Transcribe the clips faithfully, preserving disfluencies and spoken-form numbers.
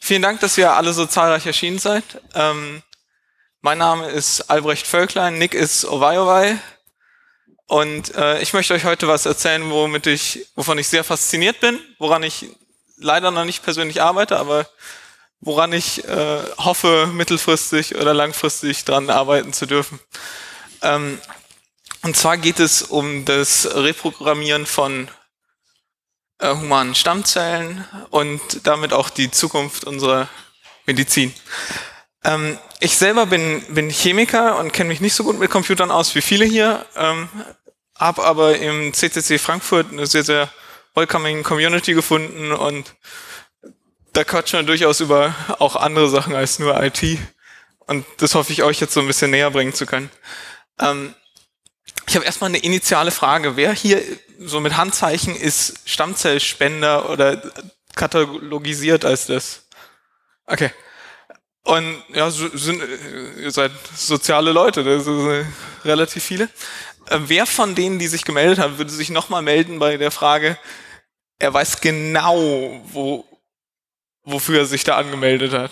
Vielen Dank, dass ihr alle so zahlreich erschienen seid. Ähm, mein Name ist Albrecht Völklein, Nick ist Owei Owei und äh, ich möchte euch heute was erzählen, womit ich, wovon ich sehr fasziniert bin, woran ich leider noch nicht persönlich arbeite, aber woran ich äh, hoffe, mittelfristig oder langfristig dran arbeiten zu dürfen. Ähm, und zwar geht es um das Reprogrammieren von äh, humanen Stammzellen und damit auch die Zukunft unserer Medizin. Ähm, ich selber bin, bin Chemiker und kenne mich nicht so gut mit Computern aus wie viele hier, ähm, habe aber im C C C Frankfurt eine sehr, sehr welcoming Community gefunden und da quatschen wir durchaus über auch andere Sachen als nur I T und das hoffe ich euch jetzt so ein bisschen näher bringen zu können. Ähm, ich habe erstmal eine initiale Frage. Wer hier so mit Handzeichen ist Stammzellspender oder katalogisiert als das? Okay. Und ja, so sind, ihr seid soziale Leute, das sind relativ viele. Äh, wer von denen, die sich gemeldet haben, würde sich nochmal melden bei der Frage, er weiß genau, wo, wofür er sich da angemeldet hat?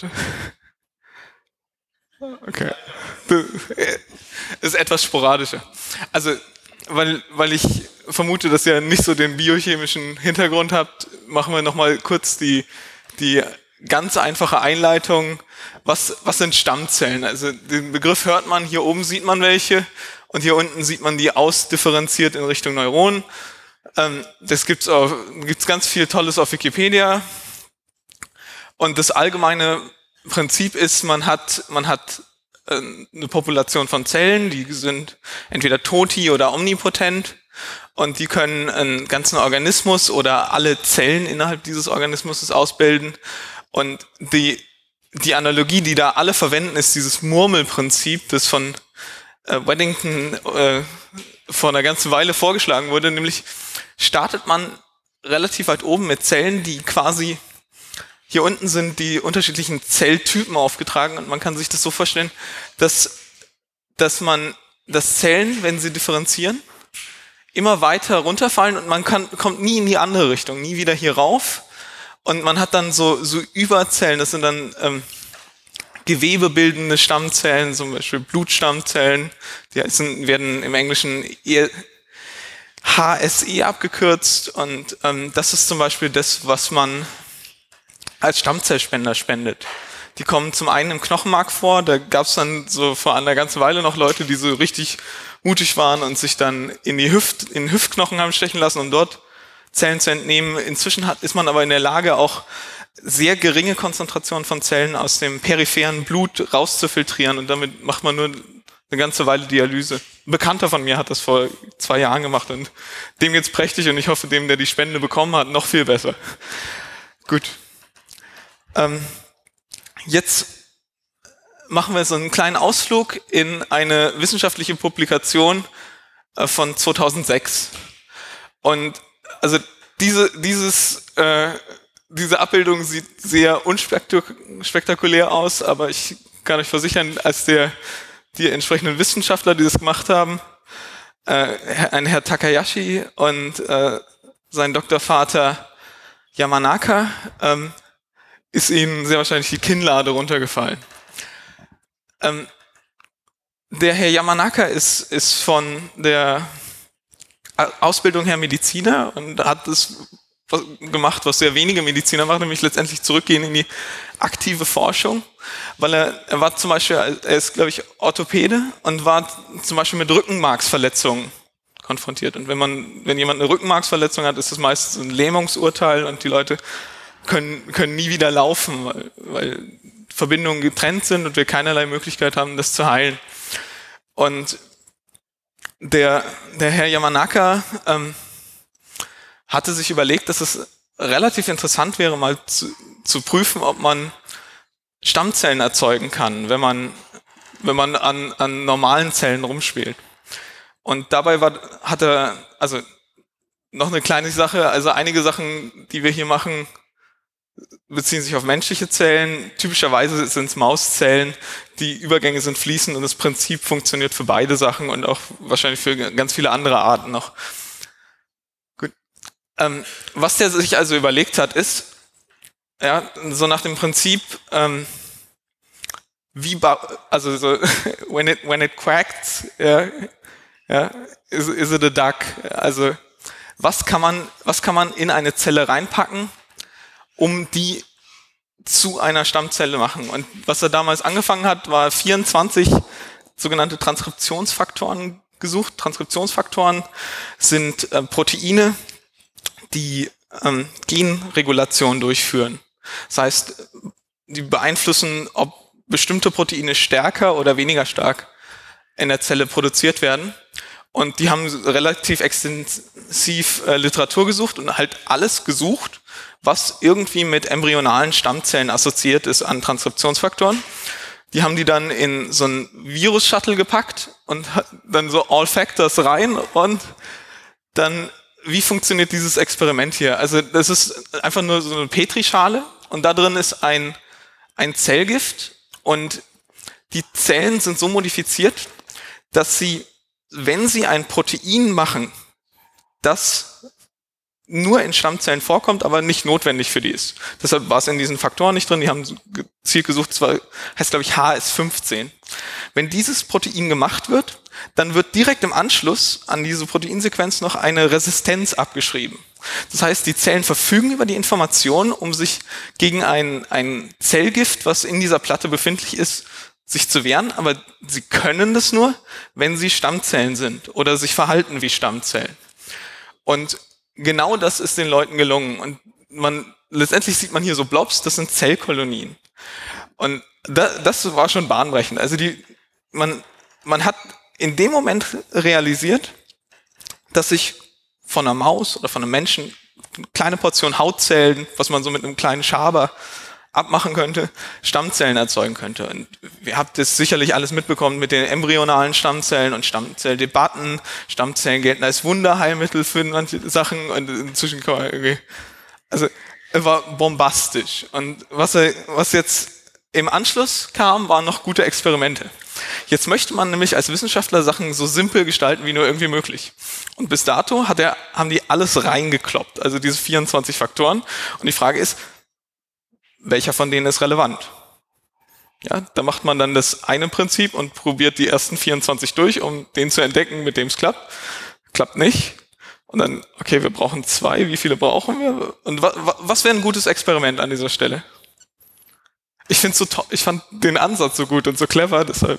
Okay. Das ist etwas sporadischer. Also, weil, weil ich vermute, dass ihr nicht so den biochemischen Hintergrund habt, machen wir nochmal kurz die, die ganz einfache Einleitung. Was, was sind Stammzellen? Also den Begriff hört man, hier oben sieht man welche und hier unten sieht man die ausdifferenziert in Richtung Neuronen. Ähm, das gibt's auch, gibt's ganz viel Tolles auf Wikipedia. Und das allgemeine Prinzip ist, man hat, man hat äh, eine Population von Zellen, die sind entweder toti oder omnipotent und die können einen ganzen Organismus oder alle Zellen innerhalb dieses Organismus ausbilden. Und die, die Analogie, die da alle verwenden, ist dieses Murmelprinzip, das von äh, Weddington äh, vor einer ganzen Weile vorgeschlagen wurde. Nämlich startet man relativ weit oben mit Zellen, die quasi, hier unten sind die unterschiedlichen Zelltypen aufgetragen und man kann sich das so vorstellen, dass, dass man, dass Zellen, wenn sie differenzieren, immer weiter runterfallen und man kann, kommt nie in die andere Richtung, nie wieder hier rauf. Und man hat dann so, so Überzellen, das sind dann ähm, gewebebildende Stammzellen, zum Beispiel Blutstammzellen, die heißen, werden im Englischen H S E abgekürzt und ähm, das ist zum Beispiel das, was man als Stammzellspender spendet. Die kommen zum einen im Knochenmark vor, da gab es dann so vor einer ganzen Weile noch Leute, die so richtig mutig waren und sich dann in die Hüft, in den Hüftknochen haben stechen lassen, um dort Zellen zu entnehmen. Inzwischen hat, ist man aber in der Lage, auch sehr geringe Konzentrationen von Zellen aus dem peripheren Blut rauszufiltrieren und damit macht man nur eine ganze Weile Dialyse. Ein Bekannter von mir hat das vor zwei Jahren gemacht und dem geht's prächtig und ich hoffe, dem, der die Spende bekommen hat, noch viel besser. Gut. Ähm, jetzt machen wir so einen kleinen Ausflug in eine wissenschaftliche Publikation äh, von zweitausendsechs. Und also diese, dieses, äh, diese Abbildung sieht sehr unspektakulär aus, aber ich kann euch versichern, als der, die entsprechenden Wissenschaftler, die das gemacht haben, äh, ein Herr Takayashi und äh, sein Doktorvater Yamanaka, ähm, ist ihnen sehr wahrscheinlich die Kinnlade runtergefallen. Ähm, der Herr Yamanaka ist, ist von der Ausbildung her Mediziner und hat das gemacht, was sehr wenige Mediziner machen, nämlich letztendlich zurückgehen in die aktive Forschung, weil er, er war zum Beispiel, er ist, glaube ich, Orthopäde und war zum Beispiel mit Rückenmarksverletzungen konfrontiert. Und wenn man, wenn jemand eine Rückenmarksverletzung hat, ist das meistens ein Lähmungsurteil und die Leute können, können nie wieder laufen, weil, weil Verbindungen getrennt sind und wir keinerlei Möglichkeit haben, das zu heilen. Und Der, der Herr Yamanaka ähm, hatte sich überlegt, dass es relativ interessant wäre, mal zu, zu prüfen, ob man Stammzellen erzeugen kann, wenn man, wenn man an, an normalen Zellen rumspielt. Und dabei war, hat er, also noch eine kleine Sache, also einige Sachen, die wir hier machen, beziehen sich auf menschliche Zellen. Typischerweise sind es Mauszellen. Die Übergänge sind fließend und das Prinzip funktioniert für beide Sachen und auch wahrscheinlich für ganz viele andere Arten noch. Gut. Ähm, was der sich also überlegt hat, ist, Ja, so nach dem Prinzip, ähm, wie, also so, when it, when it quacks, ja, ja, is, is it a duck? Also, was kann man, was kann man in eine Zelle reinpacken, um die zu einer Stammzelle machen? Und was er damals angefangen hat, war vierundzwanzig sogenannte Transkriptionsfaktoren gesucht. Transkriptionsfaktoren sind äh, Proteine, die ähm, Genregulation durchführen. Das heißt, die beeinflussen, ob bestimmte Proteine stärker oder weniger stark in der Zelle produziert werden. Und die haben relativ extensiv äh, Literatur gesucht und halt alles gesucht, was irgendwie mit embryonalen Stammzellen assoziiert ist an Transkriptionsfaktoren. Die haben die dann in so einen Virus-Shuttle gepackt und dann so All Factors rein und dann, wie funktioniert dieses Experiment hier? Also das ist einfach nur so eine Petrischale und da drin ist ein, ein Zellgift und die Zellen sind so modifiziert, dass sie, wenn sie ein Protein machen, das nur in Stammzellen vorkommt, aber nicht notwendig für die ist. Deshalb war es in diesen Faktoren nicht drin. Die haben gezielt gesucht, zwar heißt glaube ich H S fünfzehn. Wenn dieses Protein gemacht wird, dann wird direkt im Anschluss an diese Proteinsequenz noch eine Resistenz abgeschrieben. Das heißt, die Zellen verfügen über die Information, um sich gegen ein, ein Zellgift, was in dieser Platte befindlich ist, sich zu wehren, aber sie können das nur, wenn sie Stammzellen sind oder sich verhalten wie Stammzellen. Und genau das ist den Leuten gelungen. Und man, letztendlich sieht man hier so Blobs, das sind Zellkolonien. Und da, das war schon bahnbrechend. Also die, man, man hat in dem Moment realisiert, dass sich von einer Maus oder von einem Menschen eine kleine Portion Hautzellen, was man so mit einem kleinen Schaber abmachen könnte, Stammzellen erzeugen könnte. Und ihr habt das sicherlich alles mitbekommen mit den embryonalen Stammzellen und Stammzelldebatten. Stammzellen gelten als Wunderheilmittel für manche Sachen und inzwischen kann man irgendwie, also er war bombastisch. Und was er, was jetzt im Anschluss kam, waren noch gute Experimente. Jetzt möchte man nämlich als Wissenschaftler Sachen so simpel gestalten wie nur irgendwie möglich. Und bis dato hat er, haben die alles reingekloppt, also diese vierundzwanzig Faktoren. Und die Frage ist, welcher von denen ist relevant? Ja, da macht man dann das eine Prinzip und probiert die ersten vierundzwanzig durch, um den zu entdecken, mit dem es klappt. Klappt nicht. Und dann, okay, wir brauchen zwei, wie viele brauchen wir? Und wa, wa, was wäre ein gutes Experiment an dieser Stelle? Ich finde so to- ich fand den Ansatz so gut und so clever, deshalb.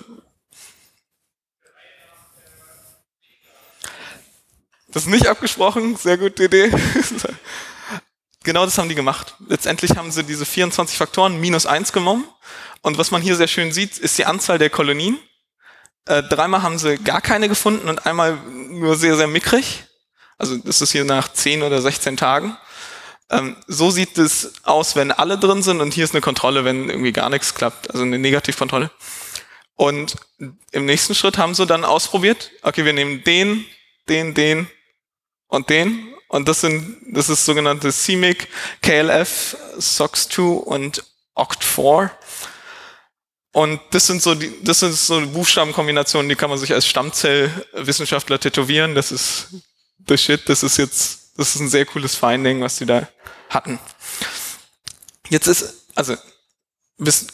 Das ist nicht abgesprochen, sehr gute Idee. Genau das haben die gemacht. Letztendlich haben sie diese vierundzwanzig Faktoren minus eins genommen. Und was man hier sehr schön sieht, ist die Anzahl der Kolonien. Äh, dreimal haben sie gar keine gefunden und einmal nur sehr, sehr mickrig. Also das ist hier nach zehn oder sechzehn Tagen. Ähm, so sieht es aus, wenn alle drin sind. Und hier ist eine Kontrolle, wenn irgendwie gar nichts klappt. Also eine Negativkontrolle. Und im nächsten Schritt haben sie dann ausprobiert, okay, wir nehmen den, den, den und den. Und das sind, das ist sogenannte C M Y C, K L F, S O X zwei und O C T vier. Und das sind so die, das sind so Buchstabenkombinationen, die kann man sich als Stammzellwissenschaftler tätowieren. Das ist the shit. Das ist jetzt, das ist ein sehr cooles Finding, was die da hatten. Jetzt ist, also, bis,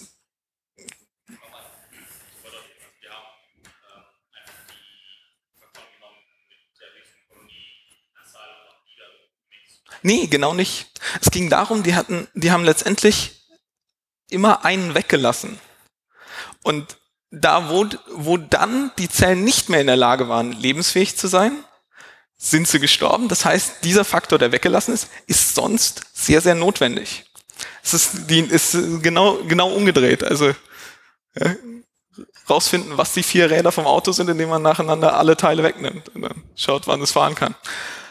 nee, genau nicht. Es ging darum, die hatten, die haben letztendlich immer einen weggelassen. Und da, wo, wo dann die Zellen nicht mehr in der Lage waren, lebensfähig zu sein, sind sie gestorben. Das heißt, dieser Faktor, der weggelassen ist, ist sonst sehr, sehr notwendig. Es ist, die, ist genau, genau umgedreht. Also ja, rausfinden, was die vier Räder vom Auto sind, indem man nacheinander alle Teile wegnimmt und dann schaut, wann es fahren kann.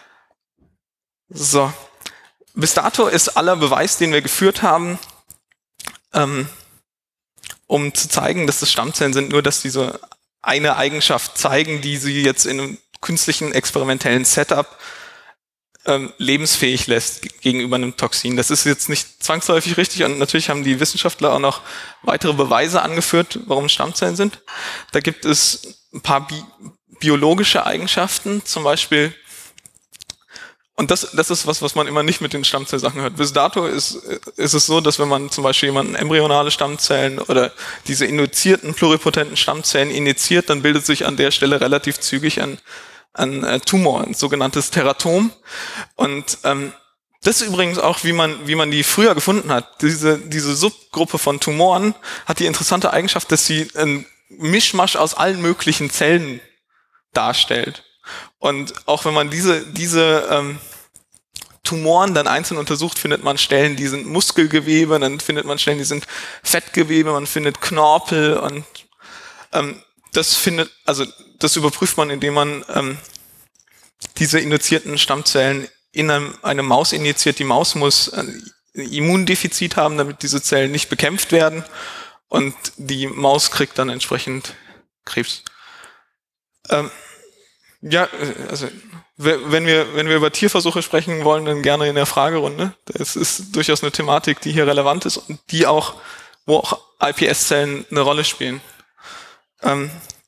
So. Bis dato ist aller Beweis, den wir geführt haben, ähm, um zu zeigen, dass das Stammzellen sind, nur dass diese eine Eigenschaft zeigen, die sie jetzt in einem künstlichen experimentellen Setup ähm, lebensfähig lässt gegenüber einem Toxin. Das ist jetzt nicht zwangsläufig richtig und natürlich haben die Wissenschaftler auch noch weitere Beweise angeführt, warum Stammzellen sind. Da gibt es ein paar bi- biologische Eigenschaften, zum Beispiel Und das, das ist was, was man immer nicht mit den Stammzellsachen hört. Bis dato ist, ist es so, dass wenn man zum Beispiel jemanden embryonale Stammzellen oder diese induzierten pluripotenten Stammzellen injiziert, dann bildet sich an der Stelle relativ zügig ein, ein äh, Tumor, ein sogenanntes Teratom. Und ähm, das ist übrigens auch, wie man, wie man die früher gefunden hat. Diese, diese Subgruppe von Tumoren hat die interessante Eigenschaft, dass sie ein Mischmasch aus allen möglichen Zellen darstellt. Und auch wenn man diese, diese ähm, Tumoren dann einzeln untersucht, findet man Stellen, die sind Muskelgewebe, dann findet man Stellen, die sind Fettgewebe, man findet Knorpel und ähm, das findet, also das überprüft man, indem man ähm, diese induzierten Stammzellen in einem, eine Maus injiziert. Die Maus muss ein Immundefizit haben, damit diese Zellen nicht bekämpft werden und die Maus kriegt dann entsprechend Krebs. Ähm, ja, also wenn wir, wenn wir über Tierversuche sprechen wollen, dann gerne in der Fragerunde. Das ist durchaus eine Thematik, die hier relevant ist und die auch, wo auch I P S-Zellen eine Rolle spielen. Ähm,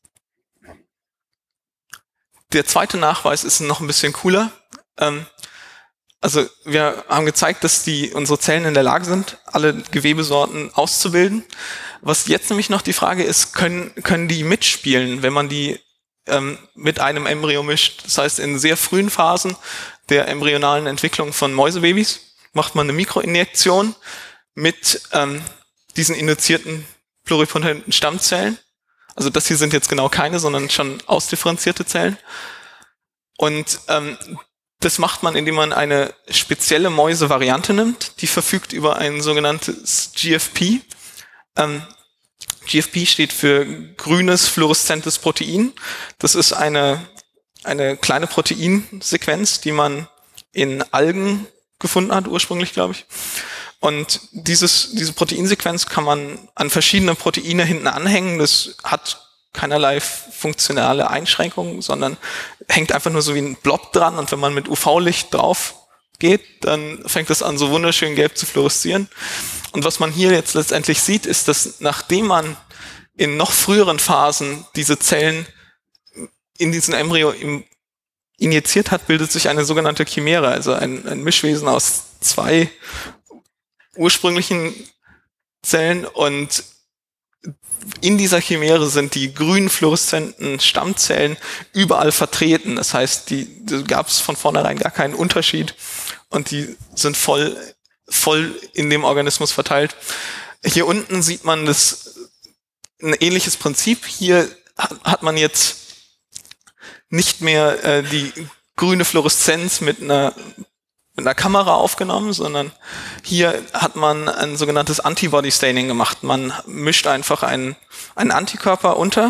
der zweite Nachweis ist noch ein bisschen cooler. Ähm, also wir haben gezeigt, dass die, unsere Zellen in der Lage sind, alle Gewebesorten auszubilden. Was jetzt nämlich noch die Frage ist, können, können die mitspielen, wenn man die mit einem Embryo mischt. Das heißt, in sehr frühen Phasen der embryonalen Entwicklung von Mäusebabys macht man eine Mikroinjektion mit ähm, diesen induzierten pluripotenten Stammzellen. Also das hier sind jetzt genau keine, sondern schon ausdifferenzierte Zellen. Und ähm, das macht man, indem man eine spezielle Mäusevariante nimmt, die verfügt über ein sogenanntes G F P. Ähm, G F P steht für grünes fluoreszentes Protein. Das ist eine, eine kleine Proteinsequenz, die man in Algen gefunden hat, ursprünglich, glaube ich. Und dieses, diese Proteinsequenz kann man an verschiedene Proteine hinten anhängen. Das hat keinerlei funktionale Einschränkungen, sondern hängt einfach nur so wie ein Blob dran. Und wenn man mit U V-Licht drauf geht, dann fängt es an, so wunderschön gelb zu fluoreszieren. Und was man hier jetzt letztendlich sieht, ist, dass nachdem man in noch früheren Phasen diese Zellen in diesen Embryo injiziert hat, bildet sich eine sogenannte Chimäre, also ein, ein Mischwesen aus zwei ursprünglichen Zellen. Und in dieser Chimäre sind die grün fluoreszenten Stammzellen überall vertreten. Das heißt, die, da gab es von vornherein gar keinen Unterschied und die sind voll voll in dem Organismus verteilt. Hier unten sieht man das ein ähnliches Prinzip. Hier hat man jetzt nicht mehr äh, die grüne Fluoreszenz mit einer, mit einer Kamera aufgenommen, sondern hier hat man ein sogenanntes Antibody-Staining gemacht. Man mischt einfach einen, einen Antikörper unter,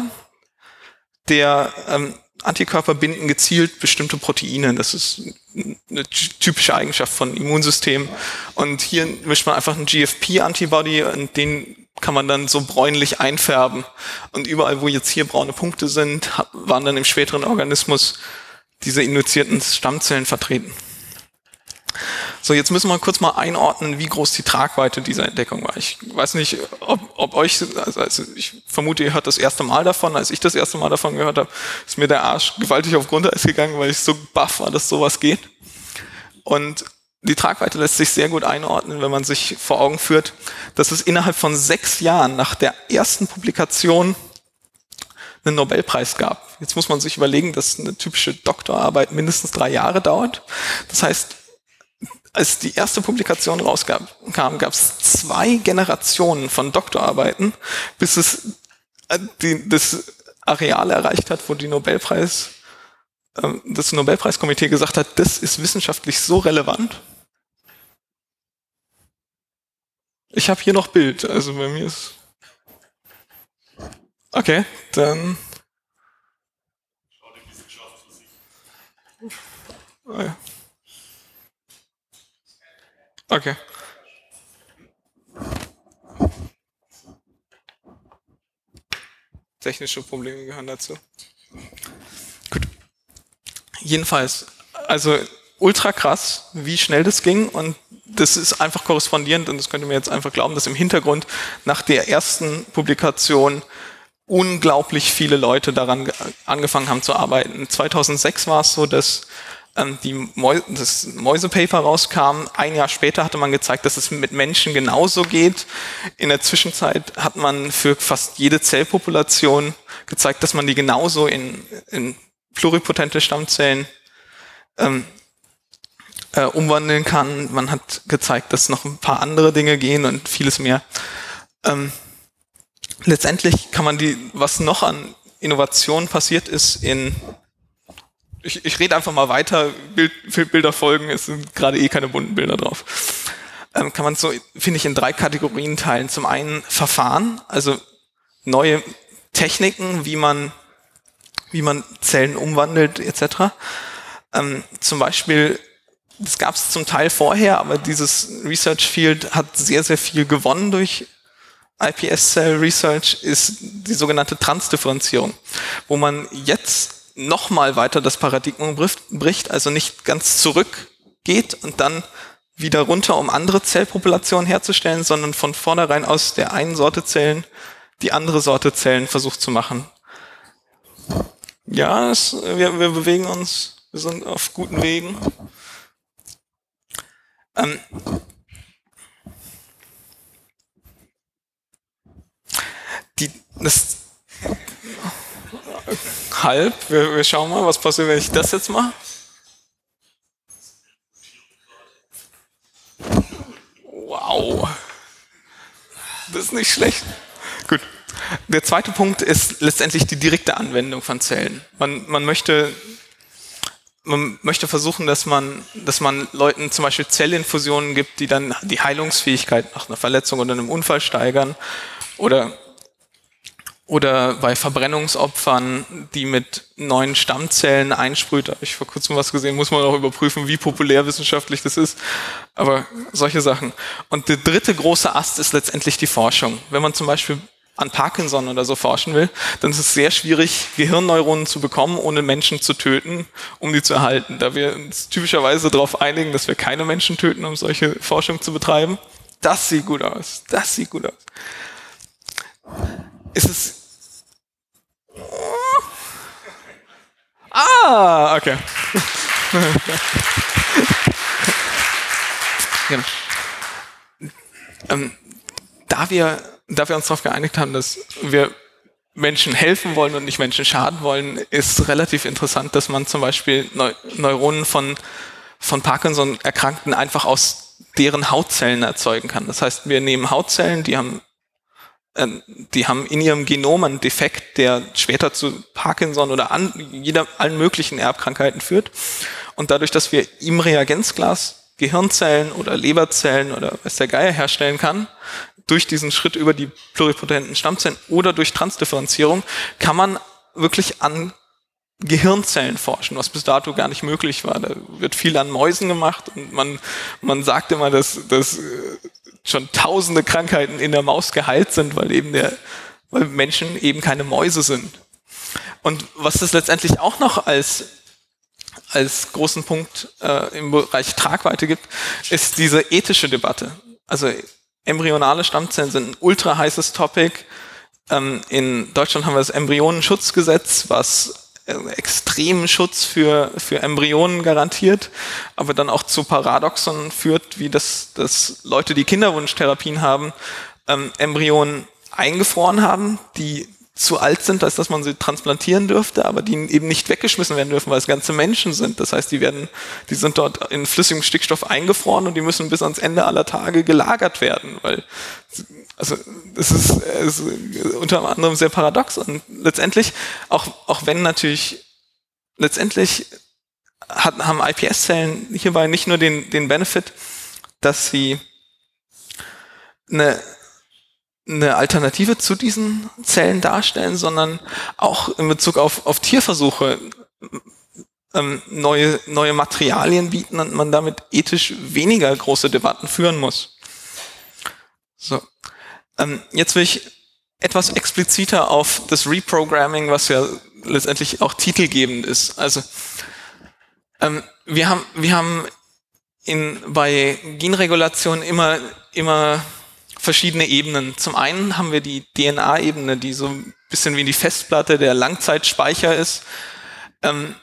der ähm, Antikörper binden gezielt bestimmte Proteine. Das ist eine typische Eigenschaft von Immunsystemen. Und hier mischt man einfach einen G F P-Antibody und den kann man dann so bräunlich einfärben. Und überall, wo jetzt hier braune Punkte sind, waren dann im späteren Organismus diese induzierten Stammzellen vertreten. So, jetzt müssen wir kurz mal einordnen, wie groß die Tragweite dieser Entdeckung war. Ich weiß nicht, ob, ob euch, also ich vermute, ihr hört das erste Mal davon. Als ich das erste Mal davon gehört habe, ist mir der Arsch gewaltig auf Grundeis gegangen, weil ich so baff war, dass sowas geht. Und die Tragweite lässt sich sehr gut einordnen, wenn man sich vor Augen führt, dass es innerhalb von sechs Jahren nach der ersten Publikation einen Nobelpreis gab. Jetzt muss man sich überlegen, dass eine typische Doktorarbeit mindestens drei Jahre dauert. Das heißt, als die erste Publikation rauskam, gab es zwei Generationen von Doktorarbeiten, bis es die, das Areal erreicht hat, wo die Nobelpreis, äh, das Nobelpreiskomitee gesagt hat, das ist wissenschaftlich so relevant. Ich habe hier noch Bild, also bei mir ist... Okay, dann... Oh ja. Okay. Technische Probleme gehören dazu. Gut. Jedenfalls, also ultra krass, wie schnell das ging, und das ist einfach korrespondierend, und das könnt ihr mir jetzt einfach glauben, dass im Hintergrund nach der ersten Publikation unglaublich viele Leute daran angefangen haben zu arbeiten. zweitausendsechs war es so, dass ähm, die Mäu das Mäusepaper rauskam. Ein Jahr später hatte man gezeigt, dass es mit Menschen genauso geht. In der Zwischenzeit hat man für fast jede Zellpopulation gezeigt, dass man die genauso in, in pluripotente Stammzellen ähm, äh, umwandeln kann. Man hat gezeigt, dass noch ein paar andere Dinge gehen und vieles mehr. Ähm, letztendlich kann man die, was noch an Innovation passiert ist in Ich, ich rede einfach mal weiter, Bild, Bilder folgen, es sind gerade eh keine bunten Bilder drauf. Ähm, kann man so, finde ich, in drei Kategorien teilen. Zum einen Verfahren, also neue Techniken, wie man, wie man Zellen umwandelt, et cetera. Ähm, zum Beispiel, das gab es zum Teil vorher, aber dieses Research Field hat sehr, sehr viel gewonnen durch I P S-Cell Research, ist die sogenannte Transdifferenzierung, wo man jetzt nochmal weiter das Paradigma bricht, also nicht ganz zurückgeht und dann wieder runter, um andere Zellpopulationen herzustellen, sondern von vornherein aus der einen Sorte Zellen die andere Sorte Zellen versucht zu machen. Ja, es, wir, wir bewegen uns, wir sind auf guten Wegen. Ähm, die, das halb, wir, wir schauen mal, was passiert, wenn ich das jetzt mache. Wow. Das ist nicht schlecht. Gut. Der zweite Punkt ist letztendlich die direkte Anwendung von Zellen. Man, man möchte, man möchte versuchen, dass man, dass man Leuten zum Beispiel Zellinfusionen gibt, die dann die Heilungsfähigkeit nach einer Verletzung oder einem Unfall steigern, oder Oder bei Verbrennungsopfern, die mit neuen Stammzellen einsprüht. Da habe ich vor kurzem was gesehen, muss man auch überprüfen, wie populär wissenschaftlich das ist. Aber solche Sachen. Und der dritte große Ast ist letztendlich die Forschung. Wenn man zum Beispiel an Parkinson oder so forschen will, dann ist es sehr schwierig, Gehirnneuronen zu bekommen, ohne Menschen zu töten, um die zu erhalten. Da wir uns typischerweise darauf einigen, dass wir keine Menschen töten, um solche Forschung zu betreiben. Das sieht gut aus. Das sieht gut aus. Ist es... Ah, okay. Genau. Ähm, da wir, da wir uns darauf geeinigt haben, dass wir Menschen helfen wollen und nicht Menschen schaden wollen, ist relativ interessant, dass man zum Beispiel Neu- Neuronen von, von Parkinson-Erkrankten einfach aus deren Hautzellen erzeugen kann. Das heißt, wir nehmen Hautzellen, die haben die haben in ihrem Genom einen Defekt, der später zu Parkinson oder an jeder, allen möglichen Erbkrankheiten führt. Und dadurch, dass wir im Reagenzglas Gehirnzellen oder Leberzellen oder was der Geier herstellen kann, durch diesen Schritt über die pluripotenten Stammzellen oder durch Transdifferenzierung, kann man wirklich an Gehirnzellen forschen, was bis dato gar nicht möglich war. Da wird viel an Mäusen gemacht und man, man sagt immer, dass, dass schon tausende Krankheiten in der Maus geheilt sind, weil eben der, weil Menschen eben keine Mäuse sind. Und was es letztendlich auch noch als, als großen Punkt äh, im Bereich Tragweite gibt, ist diese ethische Debatte. Also embryonale Stammzellen sind ein ultra heißes Topic. Ähm, in Deutschland haben wir das Embryonenschutzgesetz, was extremen Schutz für, für Embryonen garantiert, aber dann auch zu Paradoxon führt, wie das, dass Leute, die Kinderwunschtherapien haben, ähm, Embryonen eingefroren haben, die zu alt sind, als dass man sie transplantieren dürfte, aber die eben nicht weggeschmissen werden dürfen, weil es ganze Menschen sind. Das heißt, die werden, die sind dort in flüssigem Stickstoff eingefroren und die müssen bis ans Ende aller Tage gelagert werden, weil, also, das ist, ist unter anderem sehr paradox und letztendlich, auch, auch wenn natürlich, letztendlich hat, haben I P S-Zellen hierbei nicht nur den, den Benefit, dass sie eine eine Alternative zu diesen Zellen darstellen, sondern auch in Bezug auf, auf Tierversuche ähm, neue, neue Materialien bieten und man damit ethisch weniger große Debatten führen muss. So, ähm, jetzt will ich etwas expliziter auf das Reprogramming, was ja letztendlich auch titelgebend ist. Also ähm, wir haben wir haben in bei Genregulation immer immer verschiedene Ebenen. Zum einen haben wir die D N A-Ebene, die so ein bisschen wie die Festplatte der Langzeitspeicher ist. Ähm,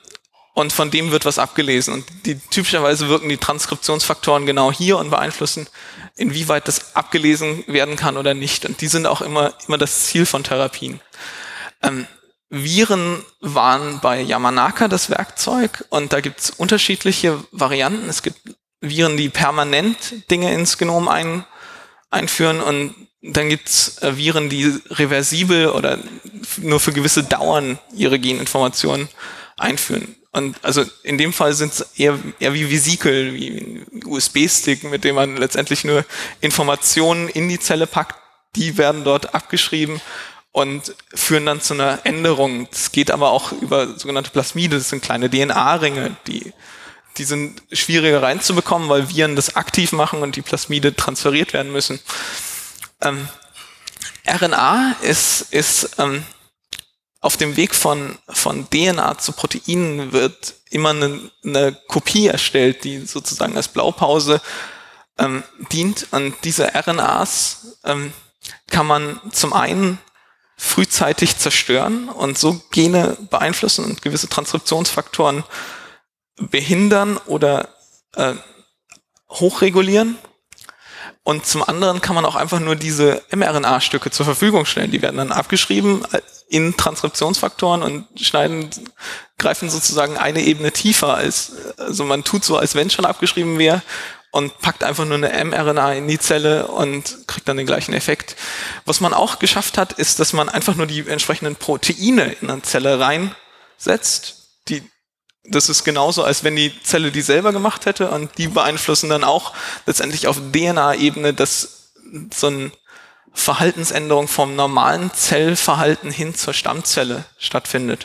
und von dem wird was abgelesen. Und die, typischerweise wirken die Transkriptionsfaktoren genau hier und beeinflussen, inwieweit das abgelesen werden kann oder nicht. Und die sind auch immer, immer das Ziel von Therapien. Ähm, Viren waren bei Yamanaka das Werkzeug und da gibt es unterschiedliche Varianten. Es gibt Viren, die permanent Dinge ins Genom ein, einführen und dann gibt es äh, Viren, die reversibel oder nur für gewisse Dauern ihre Geninformationen einführen. Und also in dem Fall sind es eher, eher wie Vesikel, wie ein U S B-Stick, mit dem man letztendlich nur Informationen in die Zelle packt, die werden dort abgeschrieben und führen dann zu einer Änderung. Das geht aber auch über sogenannte Plasmide, das sind kleine D N A-Ringe, die, die sind schwieriger reinzubekommen, weil Viren das aktiv machen und die Plasmide transferiert werden müssen. Ähm, R N A ist, ist ähm, auf dem Weg von, von D N A zu Proteinen wird immer eine, eine Kopie erstellt, die sozusagen als Blaupause ähm, dient. Und diese R N As ähm, kann man zum einen frühzeitig zerstören und so Gene beeinflussen und gewisse Transkriptionsfaktoren behindern oder äh, hochregulieren. Und zum anderen kann man auch einfach nur diese mRNA-Stücke zur Verfügung stellen. Die werden dann abgeschrieben in Transkriptionsfaktoren und schneiden, greifen sozusagen eine Ebene tiefer als, also man tut so, als wenn es schon abgeschrieben wäre und packt einfach nur eine mRNA in die Zelle und kriegt dann den gleichen Effekt. Was man auch geschafft hat, ist, dass man einfach nur die entsprechenden Proteine in eine Zelle reinsetzt. Die, das ist genauso, als wenn die Zelle die selber gemacht hätte und die beeinflussen dann auch letztendlich auf D N A-Ebene, dass so eine Verhaltensänderung vom normalen Zellverhalten hin zur Stammzelle stattfindet.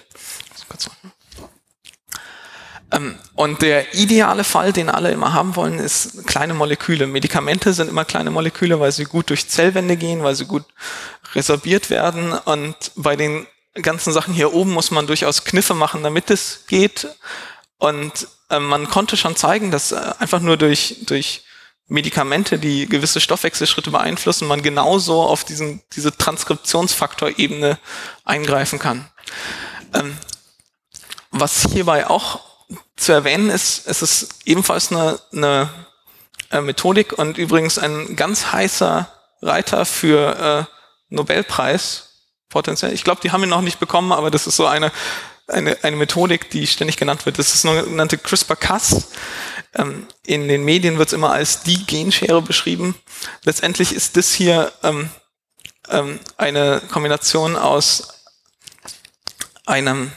Und der ideale Fall, den alle immer haben wollen, ist kleine Moleküle. Medikamente sind immer kleine Moleküle, weil sie gut durch Zellwände gehen, weil sie gut resorbiert werden. Und bei den ganzen Sachen hier oben muss man durchaus Kniffe machen, damit es geht. Und äh, man konnte schon zeigen, dass äh, einfach nur durch, durch Medikamente, die gewisse Stoffwechselschritte beeinflussen, man genauso auf diesen, diese Transkriptionsfaktorebene eingreifen kann. Ähm, was hierbei auch zu erwähnen ist, es ist ebenfalls eine, eine äh, Methodik und übrigens ein ganz heißer Reiter für äh, Nobelpreis potenziell. Ich glaube, die haben ihn noch nicht bekommen, aber das ist so eine, eine, eine Methodik, die ständig genannt wird. Das ist eine sogenannte CRISPR-Cas. Ähm, in den Medien wird es immer als die Genschere beschrieben. Letztendlich ist das hier ähm, ähm, eine Kombination aus einem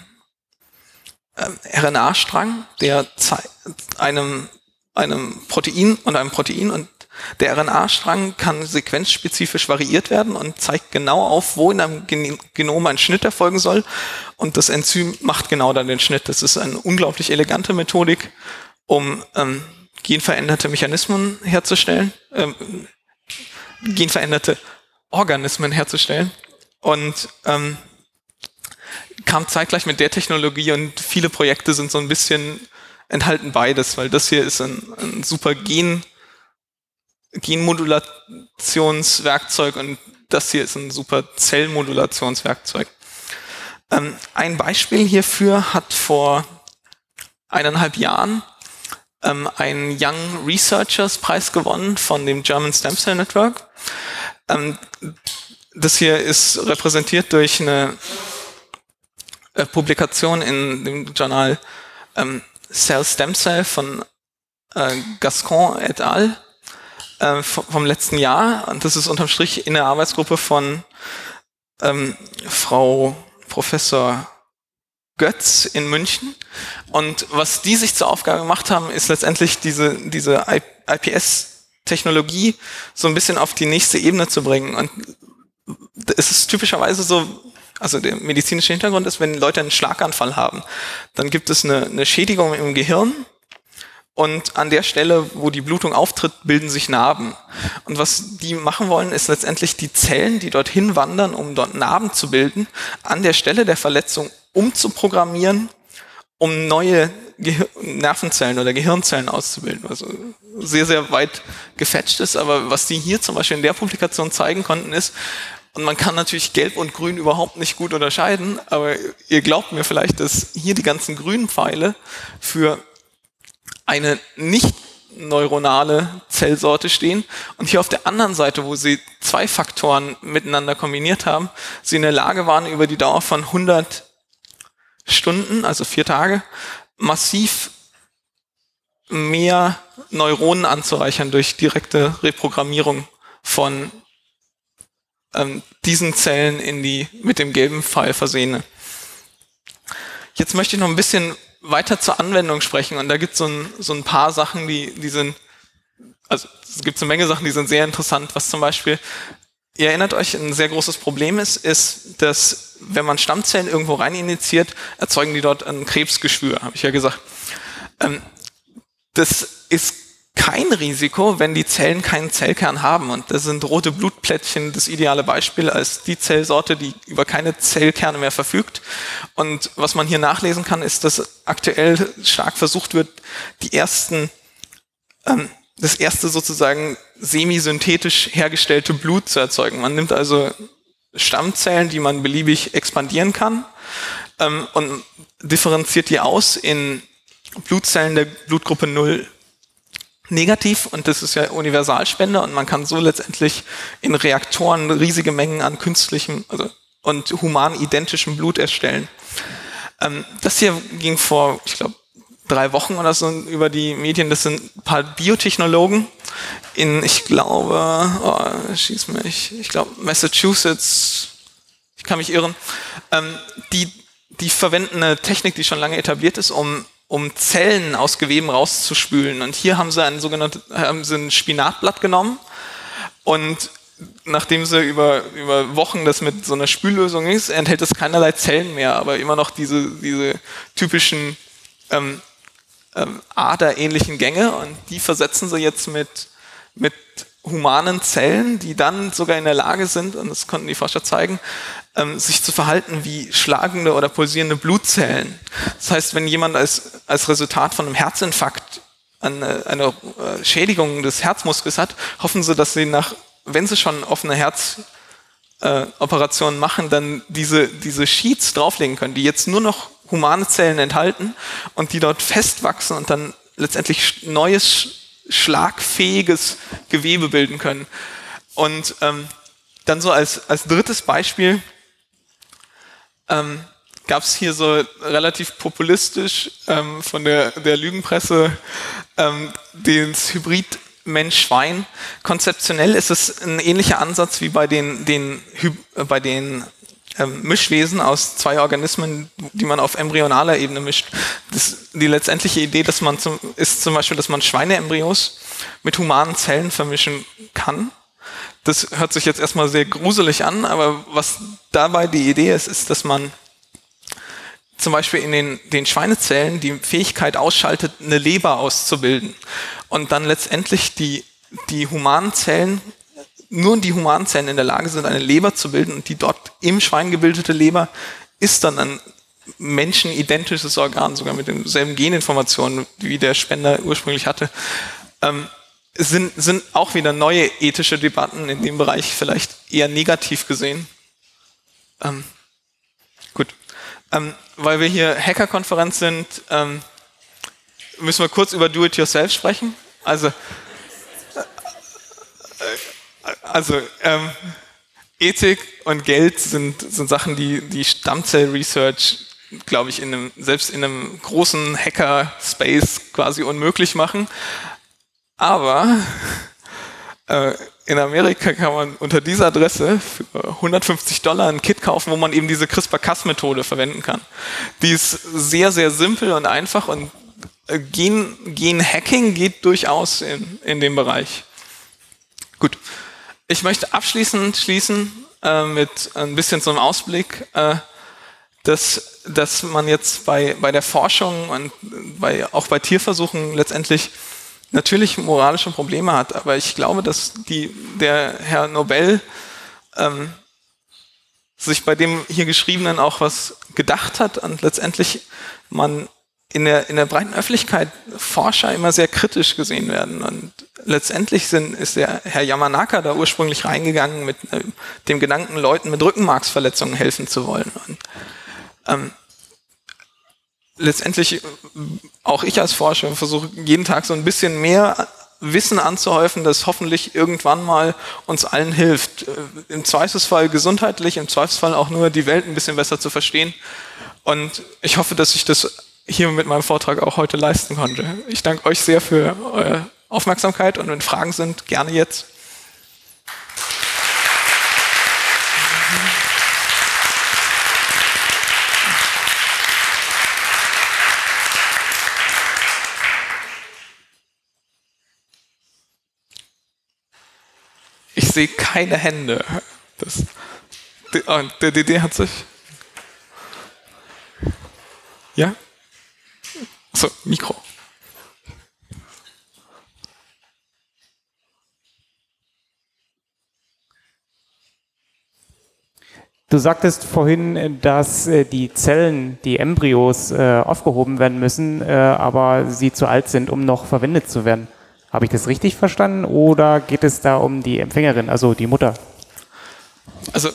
R N A-Strang, der einem, einem Protein und einem Protein und der R N A-Strang kann sequenzspezifisch variiert werden und zeigt genau auf, wo in einem Genom ein Schnitt erfolgen soll und das Enzym macht genau dann den Schnitt. Das ist eine unglaublich elegante Methodik, um ähm, genveränderte Mechanismen herzustellen, ähm, genveränderte Organismen herzustellen und ähm, kam zeitgleich mit der Technologie und viele Projekte sind so ein bisschen enthalten beides, weil das hier ist ein, ein super Gen, Genmodulationswerkzeug und das hier ist ein super Zellmodulationswerkzeug. Ähm, ein Beispiel hierfür hat vor eineinhalb Jahren ähm, ein Young Researchers Preis gewonnen von dem German Stem Cell Network. Ähm, das hier ist repräsentiert durch eine Publikation in dem Journal ähm, Cell Stem Cell von äh, Gascon et al. Äh, vom letzten Jahr. Und das ist unterm Strich in der Arbeitsgruppe von ähm, Frau Professor Götz in München. Und was die sich zur Aufgabe gemacht haben, ist letztendlich diese, diese I P S-Technologie so ein bisschen auf die nächste Ebene zu bringen. Und es ist typischerweise so, also der medizinische Hintergrund ist, wenn Leute einen Schlaganfall haben, dann gibt es eine, eine Schädigung im Gehirn und an der Stelle, wo die Blutung auftritt, bilden sich Narben. Und was die machen wollen, ist letztendlich die Zellen, die dorthin wandern, um dort Narben zu bilden, an der Stelle der Verletzung umzuprogrammieren, um neue Gehir- Nervenzellen oder Gehirnzellen auszubilden. Also sehr, sehr weit gefetcht ist, aber was die hier zum Beispiel in der Publikation zeigen konnten, ist, Und man kann natürlich Gelb und Grün überhaupt nicht gut unterscheiden, aber ihr glaubt mir vielleicht, dass hier die ganzen grünen Pfeile für eine nicht neuronale Zellsorte stehen und hier auf der anderen Seite, wo sie zwei Faktoren miteinander kombiniert haben, sie in der Lage waren, über die Dauer von hundert Stunden, also vier Tage, massiv mehr Neuronen anzureichern durch direkte Reprogrammierung von ähm, diesen Zellen in die mit dem gelben Pfeil versehene. Jetzt möchte ich noch ein bisschen weiter zur Anwendung sprechen und da gibt es so ein, so ein paar Sachen, die, die sind, also es gibt so eine Menge Sachen, die sind sehr interessant, was zum Beispiel, ihr erinnert euch, ein sehr großes Problem ist, ist, dass wenn man Stammzellen irgendwo rein injiziert, erzeugen die dort ein Krebsgeschwür, habe ich ja gesagt. Ähm, das ist kein Risiko, wenn die Zellen keinen Zellkern haben. Und das sind rote Blutplättchen das ideale Beispiel als die Zellsorte, die über keine Zellkerne mehr verfügt. Und was man hier nachlesen kann, ist, dass aktuell stark versucht wird, die ersten, ähm, das erste sozusagen semisynthetisch hergestellte Blut zu erzeugen. Man nimmt also Stammzellen, die man beliebig expandieren kann, ähm, und differenziert die aus in Blutzellen der Blutgruppe null negativ, und das ist ja Universalspender, und man kann so letztendlich in Reaktoren riesige Mengen an künstlichem also, und human identischem Blut erstellen. Ähm, das hier ging vor, ich glaube, drei Wochen oder so über die Medien. Das sind ein paar Biotechnologen in, ich glaube, oh, schieß mich, ich glaube Massachusetts, ich kann mich irren, ähm, die, die verwenden eine Technik, die schon lange etabliert ist, um um Zellen aus Geweben rauszuspülen. Und hier haben sie ein sogenanntes, haben sie ein Spinatblatt genommen und nachdem sie über, über Wochen das mit so einer Spüllösung ist, enthält es keinerlei Zellen mehr, aber immer noch diese, diese typischen ähm, ähm, aderähnlichen Gänge, und die versetzen sie jetzt mit, mit humanen Zellen, die dann sogar in der Lage sind, und das konnten die Forscher zeigen, ähm, sich zu verhalten wie schlagende oder pulsierende Blutzellen. Das heißt, wenn jemand als, als Resultat von einem Herzinfarkt eine, eine äh, Schädigung des Herzmuskels hat, hoffen sie, dass sie nach, wenn sie schon offene Herzoperationen äh, machen, dann diese, diese Sheets drauflegen können, die jetzt nur noch humane Zellen enthalten und die dort festwachsen und dann letztendlich neues schlagfähiges Gewebe bilden können. Und ähm, dann so als, als drittes Beispiel ähm, gab es hier so relativ populistisch ähm, von der, der Lügenpresse ähm, das Hybrid Mensch-Schwein. Konzeptionell ist es ein ähnlicher Ansatz wie bei den, den, äh, bei den ähm, Mischwesen aus zwei Organismen, die man auf embryonaler Ebene mischt. Das, die letztendliche Idee, dass man zum, ist zum Beispiel, dass man Schweineembryos mit humanen Zellen vermischen kann. Das hört sich jetzt erstmal sehr gruselig an, aber was dabei die Idee ist, ist, dass man zum Beispiel in den, den Schweinezellen die Fähigkeit ausschaltet, eine Leber auszubilden. Und dann letztendlich die, die humanen Zellen, nur die humanen Zellen in der Lage sind, eine Leber zu bilden, und die dort im Schwein gebildete Leber ist dann ein menschenidentisches Organ, sogar mit denselben Geninformationen, wie der Spender ursprünglich hatte. Ähm, sind, sind auch wieder neue ethische Debatten in dem Bereich vielleicht eher negativ gesehen. Ähm, gut. Ähm, weil wir hier Hackerkonferenz sind, ähm, müssen wir kurz über Do-it-yourself sprechen. Also, äh, also ähm, Ethik und Geld sind, sind Sachen, die die Stammzell-Research, glaube ich, in einem, selbst in einem großen Hacker-Space quasi unmöglich machen. Aber äh, in Amerika kann man unter dieser Adresse für hundertfünfzig Dollar ein Kit kaufen, wo man eben diese CRISPR-Cas-Methode verwenden kann. Die ist sehr, sehr simpel und einfach, und Gen, Gen-Hacking geht durchaus in, in dem Bereich. Gut, ich möchte abschließend schließen äh, mit ein bisschen so einem Ausblick, äh, dass, dass man jetzt bei, bei der Forschung und bei, auch bei Tierversuchen letztendlich natürlich moralische Probleme hat, aber ich glaube, dass die, der Herr Nobel ähm, sich bei dem hier Geschriebenen auch was gedacht hat und letztendlich man in der, in der breiten Öffentlichkeit Forscher immer sehr kritisch gesehen werden. Und letztendlich sind, ist der Herr Yamanaka da ursprünglich reingegangen mit äh, dem Gedanken, Leuten mit Rückenmarksverletzungen helfen zu wollen. Und, ähm, letztendlich, auch ich als Forscher versuche jeden Tag so ein bisschen mehr Wissen anzuhäufen, das hoffentlich irgendwann mal uns allen hilft. Im Zweifelsfall gesundheitlich, im Zweifelsfall auch nur die Welt ein bisschen besser zu verstehen. Und ich hoffe, dass ich das hier mit meinem Vortrag auch heute leisten konnte. Ich danke euch sehr für eure Aufmerksamkeit und wenn Fragen sind, gerne jetzt. Ich sehe keine Hände. Das, oh, der D D hat sich... Ja? Achso, Mikro. Du sagtest vorhin, dass die Zellen, die Embryos, äh, aufgehoben werden müssen, äh, aber sie zu alt sind, um noch verwendet zu werden. Habe ich das richtig verstanden oder geht es da um die Empfängerin, also die Mutter? Also,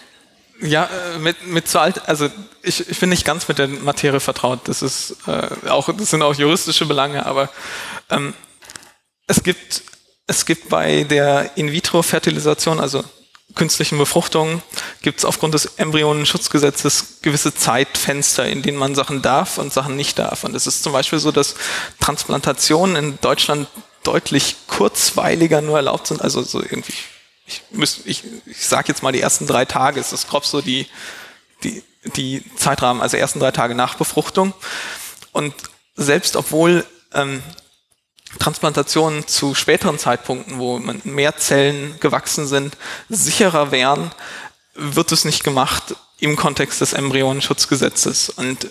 ja, mit, mit zu alt, also ich, ich bin nicht ganz mit der Materie vertraut. Das ist äh, auch, das sind auch juristische Belange, aber ähm, es gibt, es gibt bei der In-vitro-Fertilisation, also künstlichen Befruchtung, gibt es aufgrund des Embryonenschutzgesetzes gewisse Zeitfenster, in denen man Sachen darf und Sachen nicht darf. Und es ist zum Beispiel so, dass Transplantationen in Deutschland deutlich kurzweiliger nur erlaubt sind, also so irgendwie, ich, müsst, ich, ich sage jetzt mal die ersten drei Tage, ist das grob so die, die, die Zeitrahmen, also ersten drei Tage nach Befruchtung. Und selbst obwohl ähm, Transplantationen zu späteren Zeitpunkten, wo man mehr Zellen gewachsen sind, sicherer wären, wird es nicht gemacht im Kontext des Embryonenschutzgesetzes. Und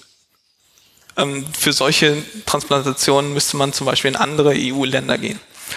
ähm, für solche Transplantationen müsste man zum Beispiel in andere E U-Länder gehen.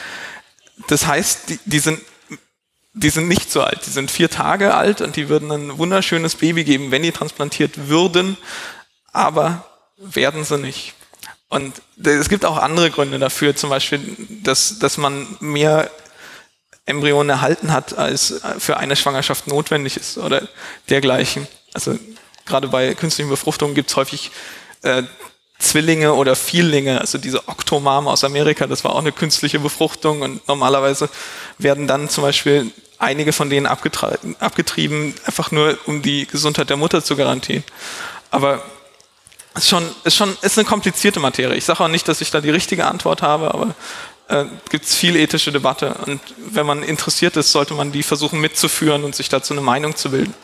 Das heißt, die, die sind die sind nicht so alt, die sind vier Tage alt und die würden ein wunderschönes Baby geben, wenn die transplantiert würden, aber werden sie nicht. Und es gibt auch andere Gründe dafür, zum Beispiel, dass, dass man mehr Embryonen erhalten hat, als für eine Schwangerschaft notwendig ist oder dergleichen. Also gerade bei künstlichen Befruchtungen gibt es häufig äh, Zwillinge oder Viellinge, also diese Octomam aus Amerika, das war auch eine künstliche Befruchtung und normalerweise werden dann zum Beispiel einige von denen abgetrieben, abgetrieben einfach nur um die Gesundheit der Mutter zu garantieren. Aber es ist schon, ist schon ist eine komplizierte Materie. Ich sage auch nicht, dass ich da die richtige Antwort habe, aber äh, gibt es viel ethische Debatte und wenn man interessiert ist, sollte man die versuchen mitzuführen und sich dazu eine Meinung zu bilden.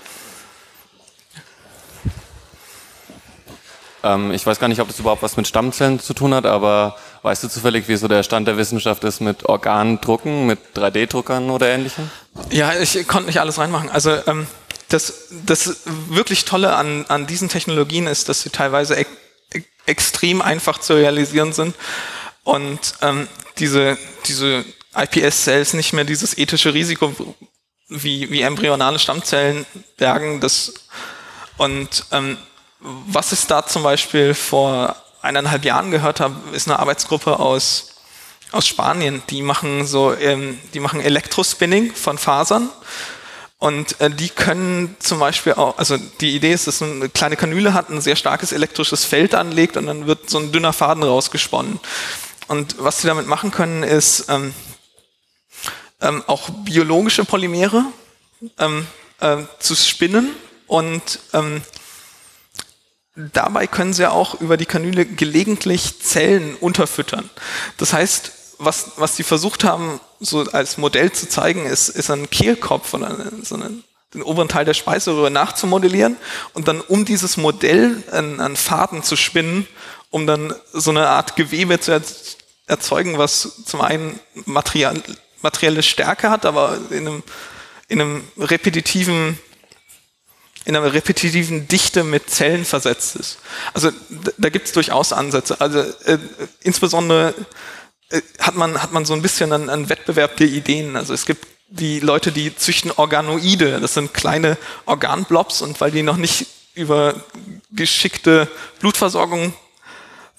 Ähm, ich weiß gar nicht, ob das überhaupt was mit Stammzellen zu tun hat, aber weißt du zufällig, wie so der Stand der Wissenschaft ist mit Organdrucken, mit drei D Druckern oder Ähnlichem? Ja, ich konnte nicht alles reinmachen. Also ähm, das, das wirklich Tolle an, an diesen Technologien ist, dass sie teilweise e extrem einfach zu realisieren sind und ähm, diese, diese I P S-Cells nicht mehr dieses ethische Risiko wie, wie embryonale Stammzellen bergen. Das, und ähm, was ich da zum Beispiel vor eineinhalb Jahren gehört habe, ist eine Arbeitsgruppe aus, aus Spanien. Die machen so, ähm, die machen Elektrospinning von Fasern und äh, die können zum Beispiel auch, also die Idee ist, dass eine kleine Kanüle hat, ein sehr starkes elektrisches Feld anlegt und dann wird so ein dünner Faden rausgesponnen. Und was sie damit machen können, ist ähm, ähm, auch biologische Polymere ähm, äh, zu spinnen und ähm, dabei können sie auch über die Kanüle gelegentlich Zellen unterfüttern. Das heißt, was, was sie versucht haben, so als Modell zu zeigen, ist, ist ein Kehlkopf und eine, so einen, den oberen Teil der Speiseröhre nachzumodellieren und dann um dieses Modell einen, einen Faden zu spinnen, um dann so eine Art Gewebe zu erzeugen, was zum einen Material, materielle Stärke hat, aber in einem, in einem repetitiven in einer repetitiven Dichte mit Zellen versetzt ist. Also da gibt es durchaus Ansätze. Also äh, insbesondere äh, hat man hat man so ein bisschen einen, einen Wettbewerb der Ideen. Also es gibt die Leute, die züchten Organoide. Das sind kleine Organblobs und weil die noch nicht über geschickte Blutversorgung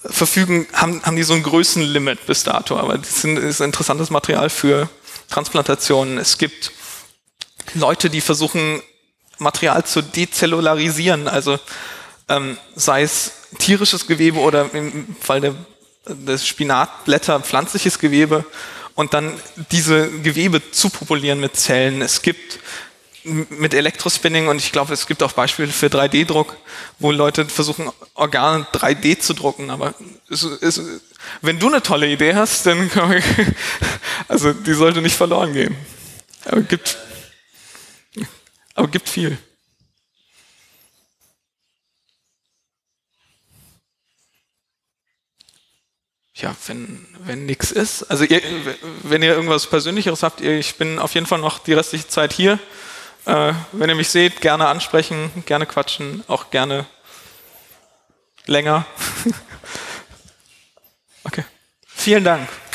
verfügen, haben, haben die so ein Größenlimit bis dato, aber das sind, ist interessantes Material für Transplantationen. Es gibt Leute, die versuchen, Material zu dezellularisieren, also ähm, sei es tierisches Gewebe oder im Fall der, des Spinatblätter pflanzliches Gewebe und dann diese Gewebe zu populieren mit Zellen. Es gibt mit Elektrospinning und ich glaube, es gibt auch Beispiele für drei D Druck, wo Leute versuchen, Organe drei D zu drucken, aber es, es, wenn du eine tolle Idee hast, dann kann man, also die sollte nicht verloren gehen. Aber gibt, aber gibt viel. Ja, wenn, wenn nix ist. Also ihr, wenn ihr irgendwas Persönlicheres habt, ich bin auf jeden Fall noch die restliche Zeit hier. Äh, wenn ihr mich seht, gerne ansprechen, gerne quatschen, auch gerne länger. Okay. Vielen Dank.